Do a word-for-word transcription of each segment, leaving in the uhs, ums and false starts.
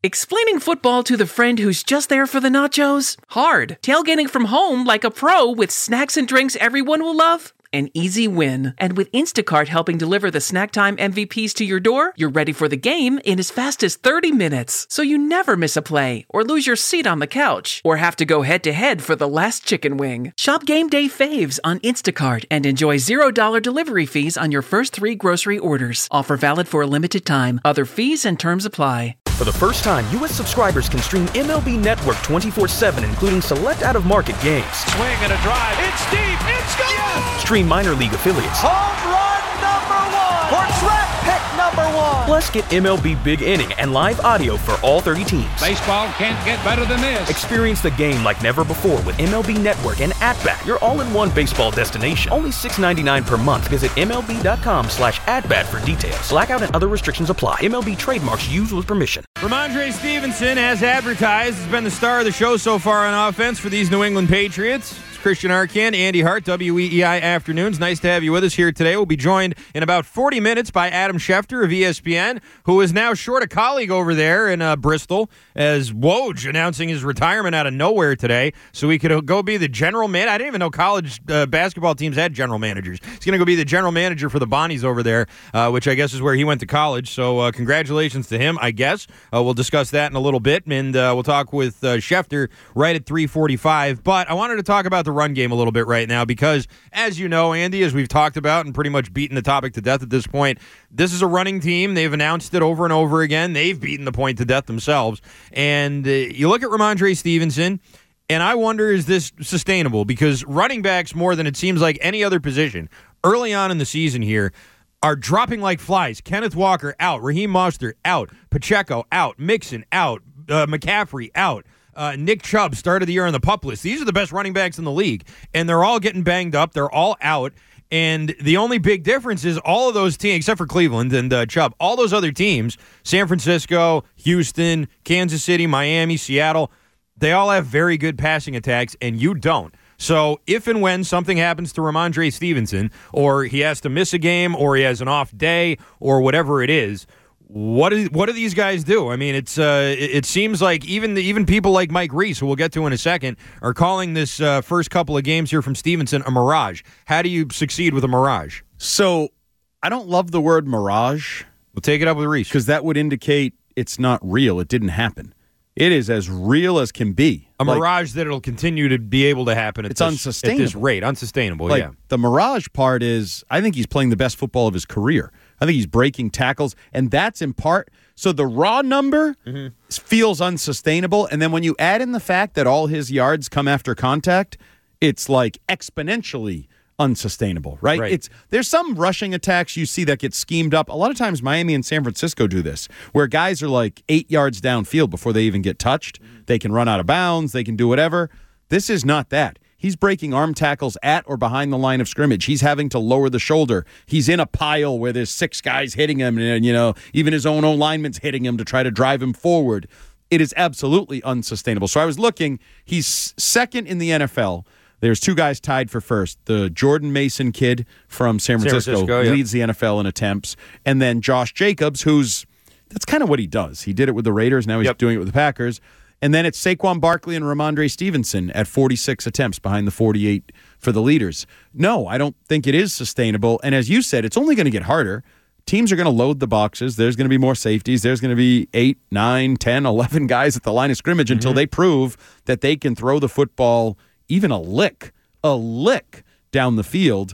Explaining football to the friend who's just there for the nachos? Hard. Tailgating from home like a pro with snacks and drinks everyone will love? An easy win. And with Instacart helping deliver the snack time M V Ps to your door, you're ready for the game in as fast as thirty minutes. So you never miss a play, or lose your seat on the couch, or have to go head-to-head for the last chicken wing. Shop Game Day Faves on Instacart and enjoy zero dollars delivery fees on your first three grocery orders. Offer valid for a limited time. Other fees and terms apply. For the first time, U S subscribers can stream M L B Network twenty-four seven, including select out-of-market games. Swing and a drive. It's deep. It's gone. Yes. Stream minor league affiliates. Home run number one. Or draft pick number one. Plus, get M L B Big Inning and live audio for all thirty teams. Baseball can't get better than this. Experience the game like never before with M L B Network and At-Bat, your all-in-one baseball destination. Only six dollars and ninety-nine cents per month. Visit MLB.com slash at-bat for details. Blackout and other restrictions apply. M L B trademarks used with permission. Rhamondre Stevenson, as advertised, has been the star of the show so far on offense for these New England Patriots. It's Christian Arcand, Andy Hart, W E E I Afternoons. Nice to have you with us here today. We'll be joined in about forty minutes by Adam Schefter of E S P N, who is now short a colleague over there in uh, Bristol, as Woj announcing his retirement out of nowhere today, so he could go be the general man. I didn't even know college uh, basketball teams had general managers. He's going to go be the general manager for the Bonnies over there, uh, which I guess is where he went to college. So uh, congratulations to him, I guess. Uh, we'll discuss that in a little bit, and uh, we'll talk with uh, Schefter right at three forty-five. But I wanted to talk about the run game a little bit right now because, as you know, Andy, as we've talked about and pretty much beaten the topic to death at this point, this is a running team. They've announced it over and over again. They've beaten the point to death themselves. And uh, you look at Rhamondre Stevenson, and I wonder, is this sustainable? Because running backs, more than it seems like any other position, early on in the season here, are dropping like flies. Kenneth Walker out. Raheem Mostert out. Pacheco out. Mixon out. Uh, McCaffrey out. Uh, Nick Chubb started the year on the PUP list. These are the best running backs in the league, and they're all getting banged up. They're all out, and the only big difference is all of those teams, except for Cleveland and uh, Chubb, all those other teams, San Francisco, Houston, Kansas City, Miami, Seattle, they all have very good passing attacks, and you don't. So if and when something happens to Rhamondre Stevenson, or he has to miss a game, or he has an off day, or whatever it is, What is what do these guys do? I mean, it's uh, it, it seems like even the, even people like Mike Reese, who we'll get to in a second, are calling this uh, first couple of games here from Stevenson a mirage. How do you succeed with a mirage? So I don't love the word mirage. We'll take it up with Reese. Because that would indicate it's not real. It didn't happen. It is as real as can be. A like, mirage that it'll continue to be able to happen at, it's this, unsustainable. at this rate. Unsustainable, like, yeah. The mirage part is, I think he's playing the best football of his career. I think he's breaking tackles, and that's in part. So the raw number mm-hmm. feels unsustainable, and then when you add in the fact that all his yards come after contact, it's like exponentially unsustainable, right? right? It's there's some rushing attacks you see that get schemed up. A lot of times Miami and San Francisco do this, where guys are like eight yards downfield before they even get touched. They can run out of bounds. They can do whatever. This is not that. He's breaking arm tackles at or behind the line of scrimmage. He's having to lower the shoulder. He's in a pile where there's six guys hitting him, and, you know, even his own O-lineman's hitting him to try to drive him forward. It is absolutely unsustainable. So I was looking. He's second in the N F L. There's two guys tied for first. The Jordan Mason kid from San Francisco, San Francisco leads yeah. the N F L in attempts. And then Josh Jacobs, who's that's kind of what he does. He did it with the Raiders. Now he's yep. doing it with the Packers. And then it's Saquon Barkley and Rhamondre Stevenson at forty-six attempts behind the forty-eight for the leaders. No, I don't think it is sustainable. And as you said, it's only going to get harder. Teams are going to load the boxes. There's going to be more safeties. There's going to be eight, nine, ten, eleven guys at the line of scrimmage mm-hmm. until they prove that they can throw the football even a lick, a lick down the field.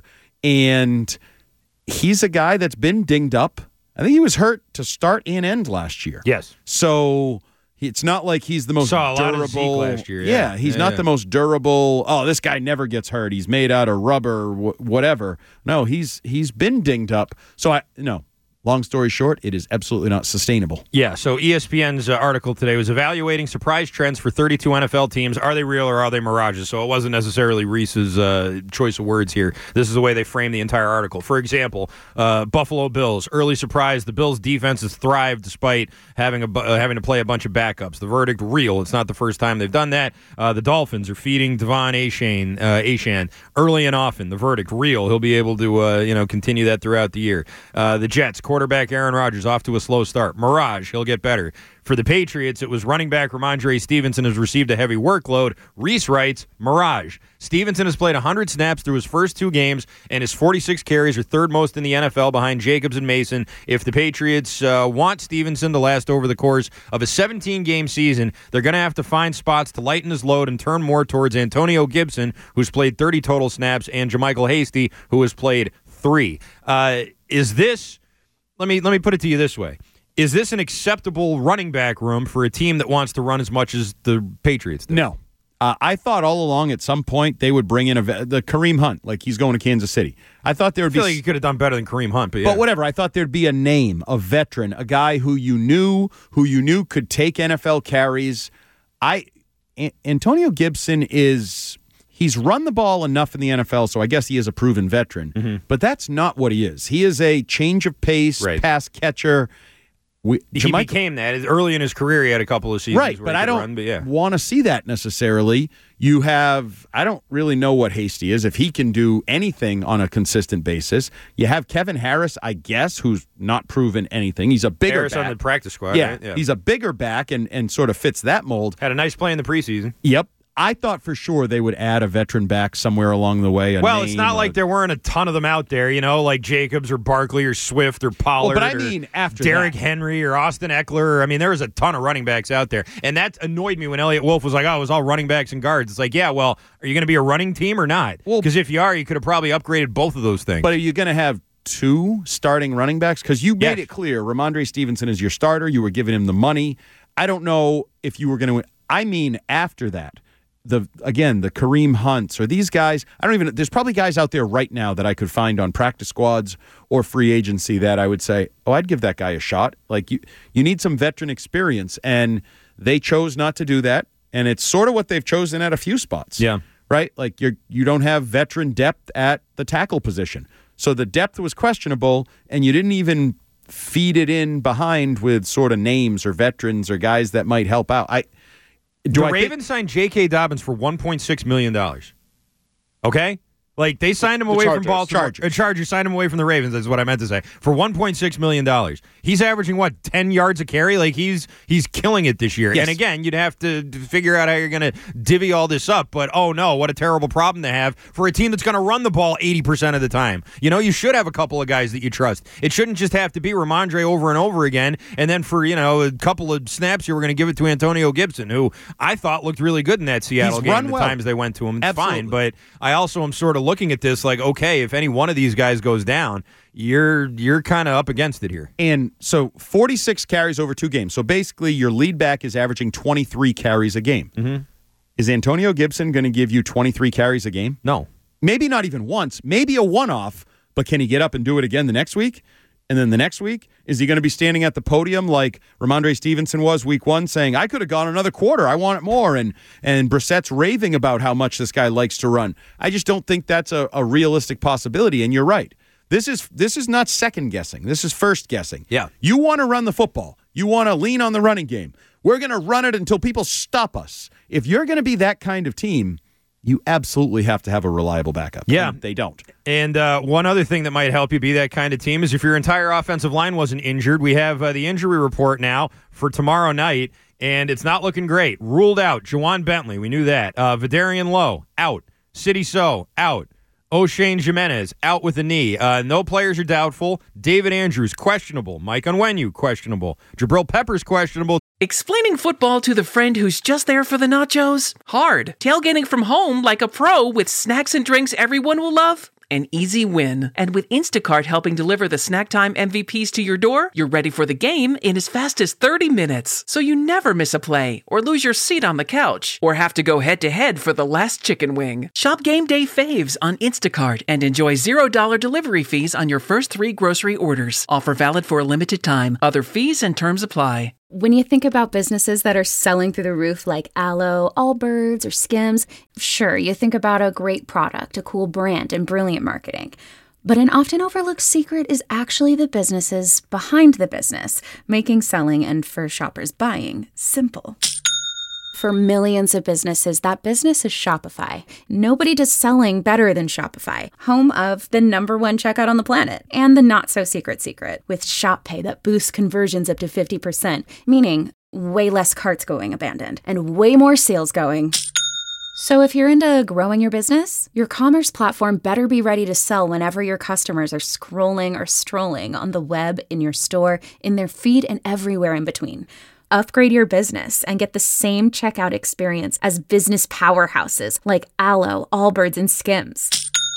And he's a guy that's been dinged up. I think he was hurt to start and end last year. Yes. So it's not like he's the most Saw a durable. lot of Zeke last year. Yeah, yeah he's yeah, not yeah. the most durable. Oh, this guy never gets hurt. He's made out of rubber, wh- whatever. No, he's he's been dinged up. So I no. Long story short, it is absolutely not sustainable. Yeah, so E S P N's uh, article today was evaluating surprise trends for thirty-two N F L teams. Are they real or are they mirages? So it wasn't necessarily Reese's uh, choice of words here. This is the way they framed the entire article. For example, uh, Buffalo Bills, early surprise. The Bills' defense has thrived despite having a, uh, having to play a bunch of backups. The verdict, real. It's not the first time they've done that. Uh, the Dolphins are feeding Devon Achane, uh, Achane early and often. The verdict, real. He'll be able to uh, you know continue that throughout the year. Uh, the Jets, quarterback quarterback Aaron Rodgers off to a slow start. Mirage, he'll get better. For the Patriots, it was running back Ramondre Stevenson has received a heavy workload. Reese writes, Mirage. Stevenson has played one hundred snaps through his first two games, and his forty-six carries are third most in the N F L behind Jacobs and Mason. If the Patriots uh, want Stevenson to last over the course of a seventeen-game season, they're going to have to find spots to lighten his load and turn more towards Antonio Gibson, who's played thirty total snaps, and JaMychal Hasty, who has played three. Uh, is this, let me let me put it to you this way. Is this an acceptable running back room for a team that wants to run as much as the Patriots do? No. Uh, I thought all along at some point they would bring in a the Kareem Hunt, like he's going to Kansas City. I thought there would I feel be. like you could have done better than Kareem Hunt, but yeah. But whatever. I thought there'd be a name, a veteran, a guy who you knew, who you knew could take N F L carries. I A- Antonio Gibson is. He's run the ball enough in the N F L, so I guess he is a proven veteran. Mm-hmm. But that's not what he is. He is a change of pace, right. pass catcher. We, he JaMychal, became that. Early in his career, he had a couple of seasons right, where but he I could don't run, but yeah. want to see that necessarily. You have, I don't really know what Hasty is, if he can do anything on a consistent basis. You have Kevin Harris, I guess, who's not proven anything. He's a bigger Harris back. on the practice squad, yeah, right? Yeah, he's a bigger back and, and sort of fits that mold. Had a nice play in the preseason. Yep. I thought for sure they would add a veteran back somewhere along the way. A well, name, it's not a, like there weren't a ton of them out there, you know, like Jacobs or Barkley or Swift or Pollard. Well, but I mean after Derrick that. Henry or Austin Eckler. I mean, there was a ton of running backs out there. And that annoyed me when Elliott Wolf was like, oh, it was all running backs and guards. It's like, yeah, well, are you going to be a running team or not? Well, because if you are, you could have probably upgraded both of those things. But are you going to have two starting running backs? Because you made yes. it clear Ramondre Stevenson is your starter. You were giving him the money. I don't know if you were going to. I mean, after that. The again, the Kareem Hunts or these guys, I don't even, there's probably guys out there right now that I could find on practice squads or free agency that I would say, oh, I'd give that guy a shot. Like, you, you need some veteran experience, and they chose not to do that, and it's sort of what they've chosen at a few spots. Yeah. Right? Like, you're, you don't have veteran depth at the tackle position. So the depth was questionable, and you didn't even feed it in behind with sort of names or veterans or guys that might help out. I Do the I Ravens think- signed J K. Dobbins for one point six million dollars. Okay? Like, they signed him The away Chargers, from Baltimore. Chargers. Uh, Chargers signed him away from the Ravens, that's what I meant to say, for one point six million dollars. He's averaging, what, ten yards a carry? Like, he's he's killing it this year. Yes. And again, you'd have to to figure out how you're going to divvy all this up. But, oh, no, what a terrible problem to have for a team that's going to run the ball eighty percent of the time. You know, you should have a couple of guys that you trust. It shouldn't just have to be Ramondre over and over again, and then for, you know, a couple of snaps, you were going to give it to Antonio Gibson, who I thought looked really good in that Seattle He's game run the well. times they went to him. It's Absolutely. fine, but I also am sort of looking at this like, okay, if any one of these guys goes down, you're you're kind of up against it here. And so forty-six carries over two games. So basically your lead back is averaging twenty-three carries a game. Mm-hmm. Is Antonio Gibson going to give you twenty-three carries a game? No. Maybe not even once. Maybe a one-off, but can he get up and do it again the next week? And then the next week, is he going to be standing at the podium like Ramondre Stevenson was week one saying, I could have gone another quarter. I want it more. And and Brissett's raving about how much this guy likes to run. I just don't think that's a, a realistic possibility. And you're right. This is this is not second guessing. This is first guessing. Yeah. You want to run the football. You want to lean on the running game. We're going to run it until people stop us. If you're going to be that kind of team, you absolutely have to have a reliable backup. Yeah. And they don't. And uh, one other thing that might help you be that kind of team is if your entire offensive line wasn't injured. We have uh, the injury report now for tomorrow night, and it's not looking great. Ruled out, Juwan Bentley. We knew that. Uh, Vidarian Lowe, out. Sidney So, out. O'Shane Jimenez, out with a knee. Uh, no players are doubtful. David Andrews, questionable. Mike Onwenu, questionable. Jabril Peppers, questionable. Explaining football to the friend who's just there for the nachos? Hard. Tailgating from home like a pro with snacks and drinks everyone will love? An easy win. And with Instacart helping deliver the snack time M V Ps to your door, you're ready for the game in as fast as thirty minutes. So you never miss a play, or lose your seat on the couch, or have to go head-to-head for the last chicken wing. Shop Game Day faves on Instacart and enjoy zero dollars delivery fees on your first three grocery orders. Offer valid for a limited time. Other fees and terms apply. When you think about businesses that are selling through the roof like Aloe, Allbirds, or Skims, sure, you think about a great product, a cool brand, and brilliant marketing. But an often overlooked secret is actually the businesses behind the business, making selling and, for shoppers, buying simple. For millions of businesses, that business is Shopify. Nobody does selling better than Shopify, home of the number one checkout on the planet and the not-so-secret secret with Shop Pay that boosts conversions up to fifty percent, meaning way less carts going abandoned and way more sales going. So if you're into growing your business, your commerce platform better be ready to sell whenever your customers are scrolling or strolling on the web, in your store, in their feed, and everywhere in between. Upgrade your business and get the same checkout experience as business powerhouses like Alo, Allbirds, and Skims.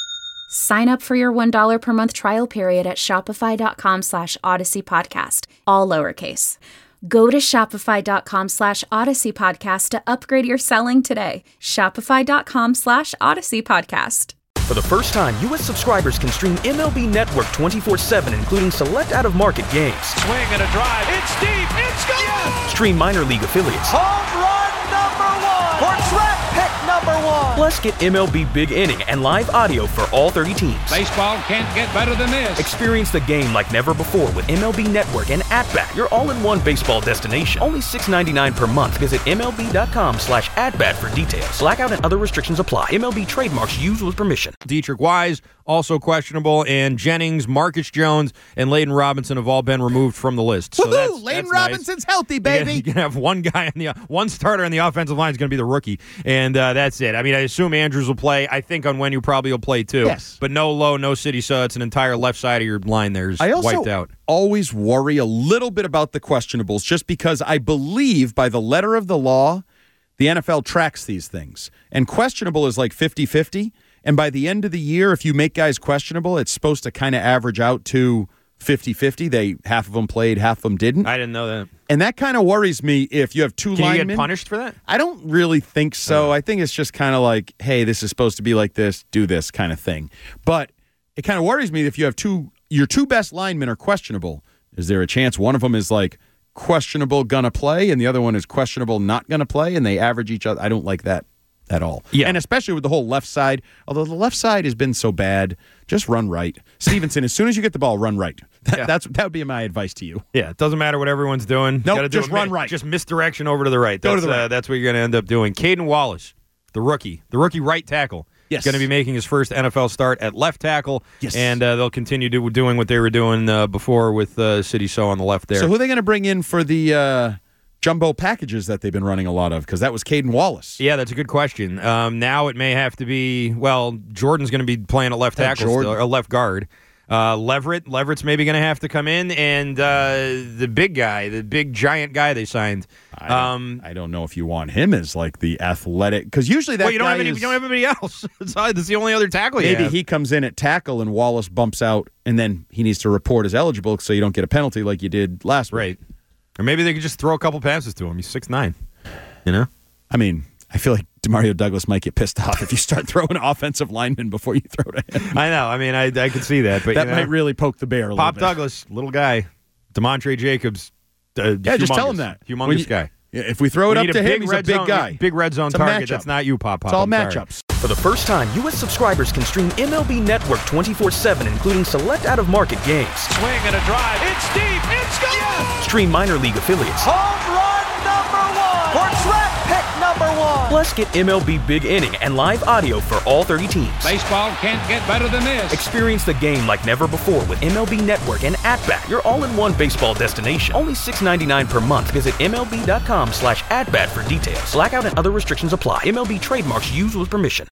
Sign up for your one dollar per month trial period at shopify.com slash Odyssey Podcast, all lowercase. Go to shopify.com slash Odyssey Podcast to upgrade your selling today. Shopify.com slash Odyssey Podcast. For the first time, U S subscribers can stream M L B Network twenty-four seven, including select out-of-market games. Swing and a drive. It's deep. It's gone. Yes. Stream minor league affiliates. Home run number one. Or draft pick number one. Plus, get M L B Big Inning and live audio for all thirty teams. Baseball can't get better than this. Experience the game like never before with M L B Network and At-Bat, your all-in-one baseball destination. Only six ninety-nine per month. Visit MLB.com slash at-bat for details. Blackout and other restrictions apply. M L B trademarks used with permission. Dietrich Wise, also questionable, and Jennings, Marcus Jones, and Layden Robinson have all been removed from the list. So Woohoo! that's, Layden that's Robinson's nice. healthy, baby. You can have one guy in the one starter in the offensive line is going to be the rookie, and uh, that's it. I mean, I assume Andrews will play. I think on when you probably will play too. Yes, but no Lowe, no City, so it's an entire left side of your line there is I also wiped out. Always worry a little bit about the questionables, just because I believe by the letter of the law, the N F L tracks these things, and questionable is like fifty-fifty. And by the end of the year, if you make guys questionable, it's supposed to kind of average out to fifty-fifty. They half of them played, half of them didn't. I didn't know that. And that kind of worries me if you have two Can linemen. you get punished for that? I don't really think so. Uh. I think it's just kind of like, hey, this is supposed to be like this, do this kind of thing. But it kind of worries me if you have two, your two best linemen are questionable. Is there a chance one of them is like questionable gonna play and the other one is questionable not gonna play and they average each other? I don't like that at all. Yeah. And especially with the whole left side. Although the left side has been so bad, just run right. Stevenson, as soon as you get the ball, run right. That, Yeah. that's that would be my advice to you. Yeah, it doesn't matter what everyone's doing. Nope, Gotta do just a run mi- right. Just misdirection over to the right. Go That's, to the right. Uh, that's what you're going to end up doing. Caden Wallace, the rookie, the rookie right tackle. Yes. Going to be making his first N F L start at left tackle. Yes. And uh, they'll continue do, doing what they were doing uh, before with uh, City So on the left there. So who are they going to bring in for the uh, jumbo packages that they've been running a lot of? Because that was Caden Wallace. Yeah, that's a good question. Um, now it may have to be, well, Jordan's going to be playing at left Uh, tackle Jordan. still, or left guard. Uh, Leverett, Leverett's maybe going to have to come in, and uh, the big guy, the big giant guy they signed. I don't, Um, I don't know if you want him as like the athletic, because usually that well, you don't guy have any, is, you don't have anybody else. That's that's the only other tackle you maybe have. he comes in at tackle and Wallace bumps out, and then he needs to report as eligible so you don't get a penalty like you did last week. Right. Or maybe they could just throw a couple passes to him. He's six nine. You know? I mean, I feel like Demario Douglas might get pissed off if you start throwing offensive linemen before you throw to him. I know. I mean, I I could see that. But That you know, might really poke the bear a Pop little bit. Douglas, little guy. DeMontre Jacobs. Uh, Yeah, just tell humongous. him that. Humongous When you- guy. Yeah, if we throw it We up need to a him, big he's a red big zone, guy. Big red zone It's a target. matchup. That's not you, Pop Pop. It's all I'm sorry. matchups. For the first time, U S subscribers can stream M L B Network twenty-four seven, including select out-of-market games. Swing and a drive. It's deep. It's gone. Yes. Stream minor league affiliates. Home run number one. Or draft pick number one. Plus, get M L B Big Inning and live audio for all thirty teams. Baseball can't get better than this. Experience the game like never before with M L B Network and At-Bat, your all-in-one baseball destination. Only six ninety-nine per month. Visit MLB.com slash at-bat for details. Blackout and other restrictions apply. M L B trademarks used with permission.